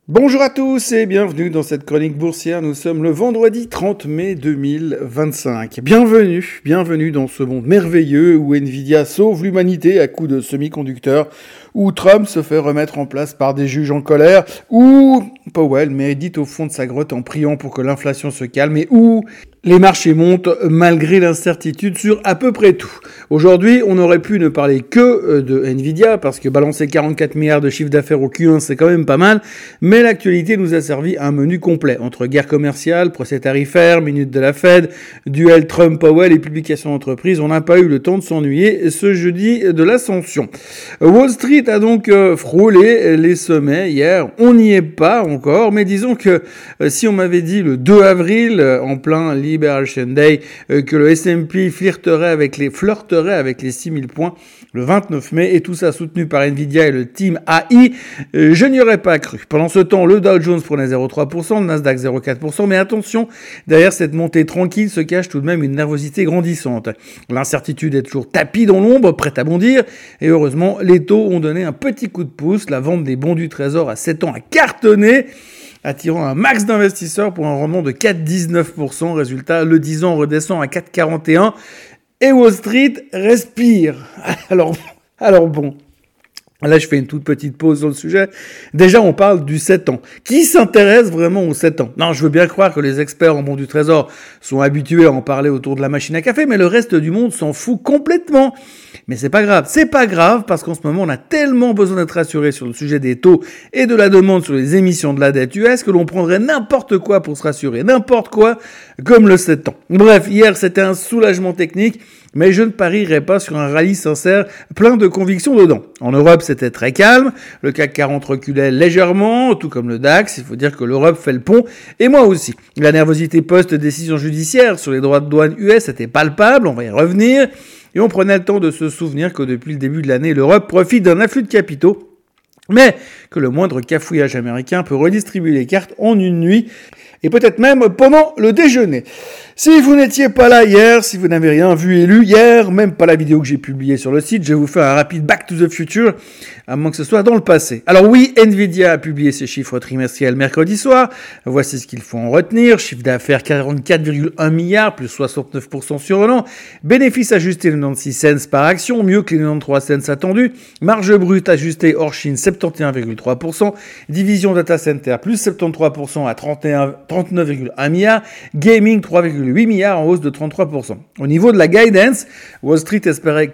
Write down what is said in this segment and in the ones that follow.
Bonjour à tous et bienvenue dans cette chronique boursière. Nous sommes le vendredi 30 mai 2025. Bienvenue dans ce monde merveilleux où Nvidia sauve l'humanité à coups de semi-conducteurs, où Trump se fait remettre en place par des juges en colère, où Powell médite au fond de sa grotte en priant pour que l'inflation se calme et où les marchés montent malgré l'incertitude sur à peu près tout. Aujourd'hui, on aurait pu ne parler que de Nvidia parce que balancer 44 milliards de chiffre d'affaires au Q1, c'est quand même pas mal, mais l'actualité nous a servi un menu complet entre guerre commerciale, procès tarifaire, minute de la Fed, duel Trump-Powell et publication d'entreprise. On n'a pas eu le temps de s'ennuyer ce jeudi de l'ascension. Wall Street a donc frôlé les sommets hier. On n'y est pas encore, mais disons que si on m'avait dit le 2 avril, en plein Liberation Day, que le S&P flirterait avec les 6000 points le 29 mai, et tout ça soutenu par Nvidia et le team AI, je n'y aurais pas cru. Pendant ce temps, le Dow Jones prenait 0,3%, le Nasdaq 0,4%, mais attention, derrière cette montée tranquille se cache tout de même une nervosité grandissante. L'incertitude est toujours tapie dans l'ombre, prête à bondir, et heureusement, les taux ont donné un petit coup de pouce. La vente des bons du Trésor à 7 ans a cartonné, attirant un max d'investisseurs pour un rendement de 4,19%. Résultat, le 10 ans redescend à 4,41%. Et Wall Street respire. Alors bon. Là, je fais une toute petite pause sur le sujet. Déjà, on parle du 7 ans. Qui s'intéresse vraiment aux 7 ans? Non, je veux bien croire que les experts en bons du Trésor sont habitués à en parler autour de la machine à café, mais le reste du monde s'en fout complètement. Mais c'est pas grave. C'est pas grave parce qu'en ce moment, on a tellement besoin d'être rassuré sur le sujet des taux et de la demande sur les émissions de la dette US que l'on prendrait n'importe quoi pour se rassurer. N'importe quoi, comme le 7 ans. Bref, hier, c'était un soulagement technique, mais je ne parierai pas sur un rallye sincère plein de convictions dedans. En Europe, c'était très calme. Le CAC 40 reculait légèrement, tout comme le DAX. Il faut dire que l'Europe fait le pont, et moi aussi. La nervosité post-décision judiciaire sur les droits de douane US était palpable, on va y revenir. Et on prenait le temps de se souvenir que depuis le début de l'année, l'Europe profite d'un afflux de capitaux, mais que le moindre cafouillage américain peut redistribuer les cartes en une nuit, et peut-être même pendant le déjeuner. Si vous n'étiez pas là hier, si vous n'avez rien vu et lu hier, même pas la vidéo que j'ai publiée sur le site, je vais vous faire un rapide Back to the Future, à moins que ce soit dans le passé. Alors oui, Nvidia a publié ses chiffres trimestriels mercredi soir. Voici ce qu'il faut en retenir. Chiffre d'affaires 44,1 milliards, plus 69% sur un an. Bénéfice ajusté de 96 cents par action, mieux que les 93 cents attendus. Marge brute ajustée hors Chine, 71,3%. Division data center, plus 73% à 39,1 milliards. Gaming, 3,8 milliards en hausse de 33%. Au niveau de la guidance, Wall Street espérait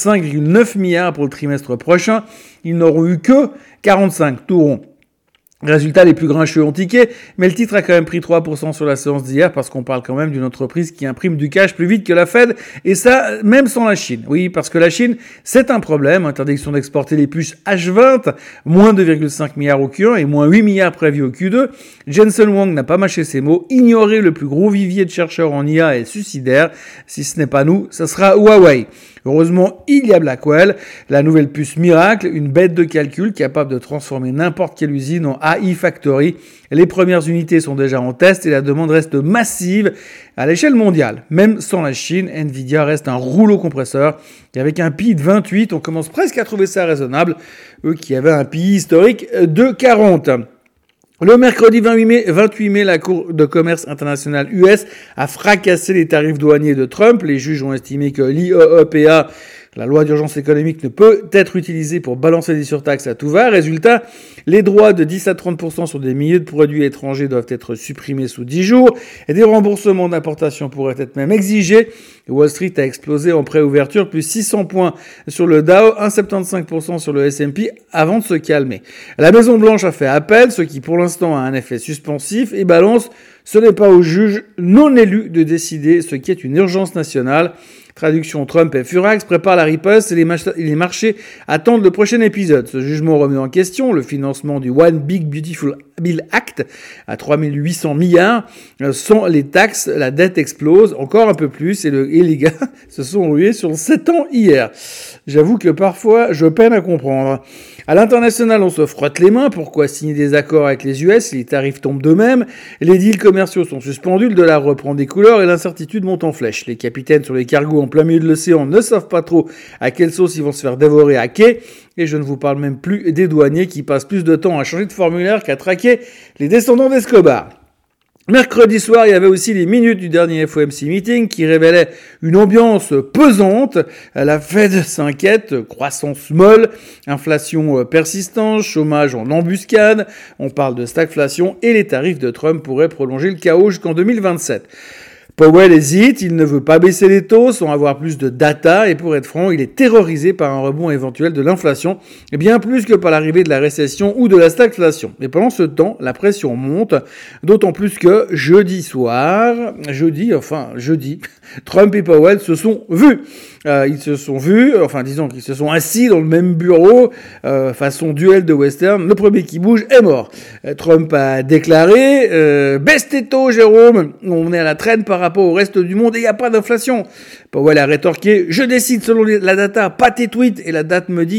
45,9 milliards pour le trimestre prochain. Ils n'auront eu que 45, tout rond. Résultat, les plus grincheux ont tiqué, mais le titre a quand même pris 3% sur la séance d'hier parce qu'on parle quand même d'une entreprise qui imprime du cash plus vite que la Fed, et ça, même sans la Chine. Oui, parce que la Chine, c'est un problème. Interdiction d'exporter les puces H20, moins 2,5 milliards au Q1 et moins 8 milliards prévus au Q2. Jensen Huang n'a pas mâché ses mots. Ignorer le plus gros vivier de chercheurs en IA est suicidaire. Si ce n'est pas nous, ça sera Huawei. Heureusement, il y a Blackwell, la nouvelle puce miracle, une bête de calcul capable de transformer n'importe quelle usine en AI Factory. Les premières unités sont déjà en test et la demande reste massive à l'échelle mondiale. Même sans la Chine, Nvidia reste un rouleau compresseur. Et avec un PI de 28, on commence presque à trouver ça raisonnable. Eux qui avaient un PI historique de 40. Le mercredi 28 mai, la Cour de commerce internationale US a fracassé les tarifs douaniers de Trump. Les juges ont estimé que l'IEEPA, la loi d'urgence économique, ne peut être utilisée pour balancer des surtaxes à tout va. Résultat, les droits de 10 à 30% sur des milliers de produits étrangers doivent être supprimés sous 10 jours et des remboursements d'importation pourraient être même exigés. Wall Street a explosé en préouverture, plus 600 points sur le Dow, 1,75% sur le S&P avant de se calmer. La Maison Blanche a fait appel, ce qui pour l'instant a un effet suspensif, et balance: ce n'est pas aux juges non élus de décider ce qui est une urgence nationale. Traduction: Trump et Furax préparent la riposte et les marchés attendent le prochain épisode. Ce jugement remet en question le financement du One Big Beautiful Bill Act à 3800 milliards. Sans les taxes, la dette explose encore un peu plus et les gars se sont rués sur 7 ans hier. J'avoue que parfois, je peine à comprendre. À l'international, on se frotte les mains. Pourquoi signer des accords avec les US si les tarifs tombent d'eux-mêmes? Les deals commerciaux sont suspendus, le dollar reprend des couleurs et l'incertitude monte en flèche. Les capitaines sur les cargos en plein milieu de l'océan ne savent pas trop à quelle sauce ils vont se faire dévorer à quai. Et je ne vous parle même plus des douaniers qui passent plus de temps à changer de formulaire qu'à traquer les descendants d'Escobar. Mercredi soir, il y avait aussi les minutes du dernier FOMC meeting qui révélaient une ambiance pesante. La Fed s'inquiète, croissance molle, inflation persistante, chômage en embuscade. On parle de stagflation et les tarifs de Trump pourraient prolonger le chaos jusqu'en 2027. Powell hésite, il ne veut pas baisser les taux sans avoir plus de data et pour être franc, il est terrorisé par un rebond éventuel de l'inflation, et bien plus que par l'arrivée de la récession ou de la stagflation. Et pendant ce temps, la pression monte, d'autant plus que jeudi, Trump et Powell se sont vus. Disons qu'ils se sont assis dans le même bureau, façon duel de western. Le premier qui bouge est mort. Trump a déclaré baisse tes taux, Jérôme. On est à la traîne par rapport au reste du monde et il n'y a pas d'inflation. Powell a rétorqué je décide selon la data, pas tes tweets. Et la data me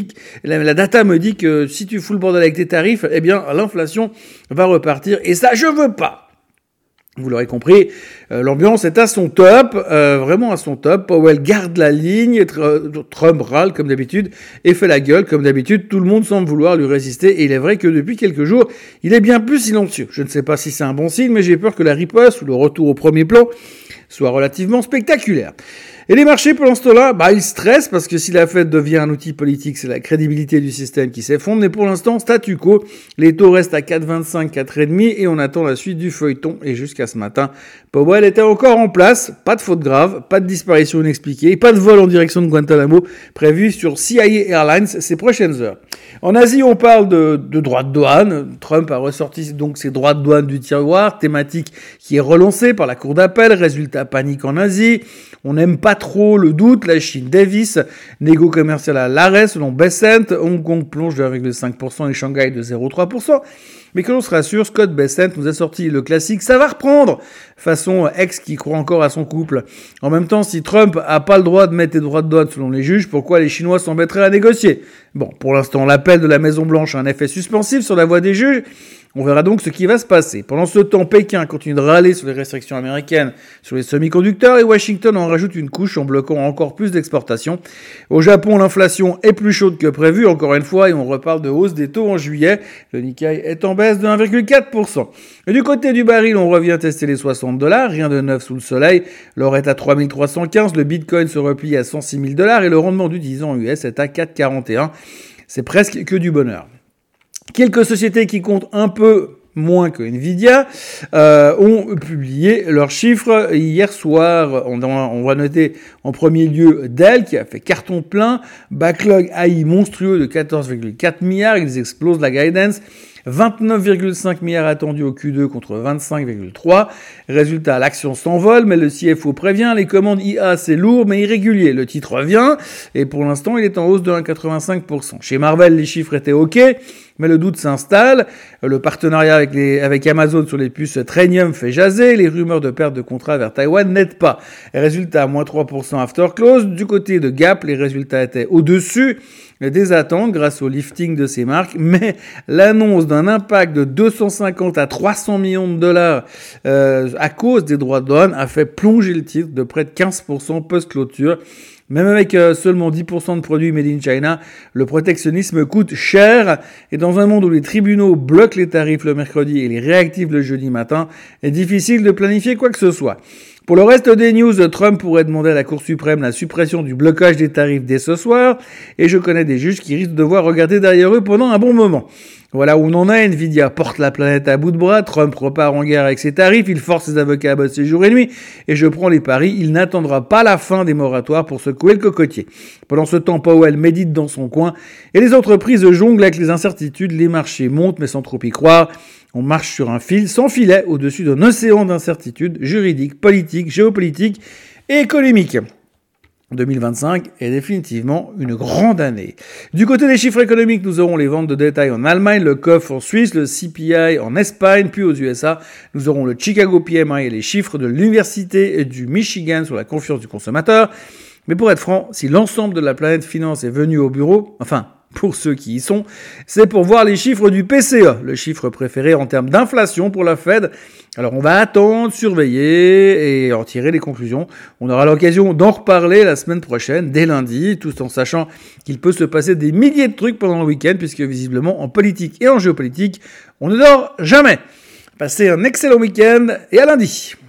dit que si tu fous le bordel avec tes tarifs, eh bien l'inflation va repartir. Et ça, je veux pas. Vous l'aurez compris, l'ambiance est à son top, vraiment à son top. Powell garde la ligne, Trump râle comme d'habitude et fait la gueule comme d'habitude. Tout le monde semble vouloir lui résister et il est vrai que depuis quelques jours, il est bien plus silencieux. Je ne sais pas si c'est un bon signe, mais j'ai peur que la riposte ou le retour au premier plan soit relativement spectaculaire. Et les marchés, pendant ce temps-là, ils stressent parce que si la Fed devient un outil politique, c'est la crédibilité du système qui s'effondre. Mais pour l'instant, statu quo. Les taux restent à 4,25, 4,5 et on attend la suite du feuilleton. Et jusqu'à ce matin, Powell était encore en place. Pas de faute grave, pas de disparition inexpliquée, pas de vol en direction de Guantanamo prévu sur CIA Airlines ces prochaines heures. En Asie, on parle de droits de douane. Trump a ressorti donc ses droits de douane du tiroir, thématique qui est relancée par la cour d'appel. Résultat, panique en Asie. On n'aime pas trop le doute. La Chine dévisse. Négo commercial à l'arrêt selon Bessent. Hong Kong plonge de 1,5% et Shanghai de 0,3%. Mais que l'on se rassure, Scott Bessent nous a sorti le classique « ça va reprendre !» façon ex qui croit encore à son couple. En même temps, si Trump a pas le droit de mettre des droits de douane selon les juges, pourquoi les Chinois s'embêteraient à négocier? Bon, pour l'instant, l'appel de la Maison-Blanche a un effet suspensif sur la voix des juges. On verra donc ce qui va se passer. Pendant ce temps, Pékin continue de râler sur les restrictions américaines sur les semi-conducteurs et Washington en rajoute une couche en bloquant encore plus d'exportations. Au Japon, l'inflation est plus chaude que prévu, encore une fois, et on reparle de hausse des taux en juillet. Le Nikkei est en baisse de 1,4%. Et du côté du baril, on revient tester les $60. Rien de neuf sous le soleil. L'or est à 3315, le Bitcoin se replie à $106 000 et le rendement du 10 ans US est à 4,41. C'est presque que du bonheur. Quelques sociétés qui comptent un peu moins que Nvidia ont publié leurs chiffres hier soir. On va noter en premier lieu Dell qui a fait carton plein, backlog AI monstrueux de 14,4 milliards, ils explosent la guidance. 29,5 milliards attendus au Q2 contre 25,3. Résultat, l'action s'envole, mais le CFO prévient, les commandes IA c'est lourd mais irrégulier. Le titre revient et pour l'instant il est en hausse de 1,85%. Chez Marvell, les chiffres étaient OK, mais le doute s'installe. Le partenariat avec Amazon sur les puces Trainium fait jaser. Les rumeurs de perte de contrat vers Taïwan n'aident pas. Résultat, moins 3% after close. Du côté de Gap, les résultats étaient au-dessus des attentes grâce au lifting de ces marques, mais l'annonce d'un impact de 250 à 300 millions de dollars à cause des droits de douane a fait plonger le titre de près de 15% post-clôture. Même avec seulement 10% de produits made in China, le protectionnisme coûte cher. Et dans un monde où les tribunaux bloquent les tarifs le mercredi et les réactivent le jeudi matin, il est difficile de planifier quoi que ce soit. Pour le reste des news, Trump pourrait demander à la Cour suprême la suppression du blocage des tarifs dès ce soir. Et je connais des juges qui risquent de devoir regarder derrière eux pendant un bon moment. Voilà où on en est. Nvidia porte la planète à bout de bras. Trump repart en guerre avec ses tarifs. Il force ses avocats à bosser jour et nuit. Et je prends les paris, il n'attendra pas la fin des moratoires pour secouer le cocotier. Pendant ce temps, Powell médite dans son coin. Et les entreprises jonglent avec les incertitudes. Les marchés montent, mais sans trop y croire. On marche sur un fil sans filet au-dessus d'un océan d'incertitudes juridiques, politiques, géopolitiques et économiques. 2025 est définitivement une grande année. Du côté des chiffres économiques, nous aurons les ventes de détail en Allemagne, le COF en Suisse, le CPI en Espagne, puis aux USA, nous aurons le Chicago PMI et les chiffres de l'Université du Michigan sur la confiance du consommateur. Mais pour être franc, si l'ensemble de la planète finance est venu au bureau, pour ceux qui y sont, c'est pour voir les chiffres du PCE, le chiffre préféré en termes d'inflation pour la Fed. Alors on va attendre, surveiller et en tirer les conclusions. On aura l'occasion d'en reparler la semaine prochaine, dès lundi, tout en sachant qu'il peut se passer des milliers de trucs pendant le week-end, puisque visiblement en politique et en géopolitique, on ne dort jamais. Passez un excellent week-end et à lundi.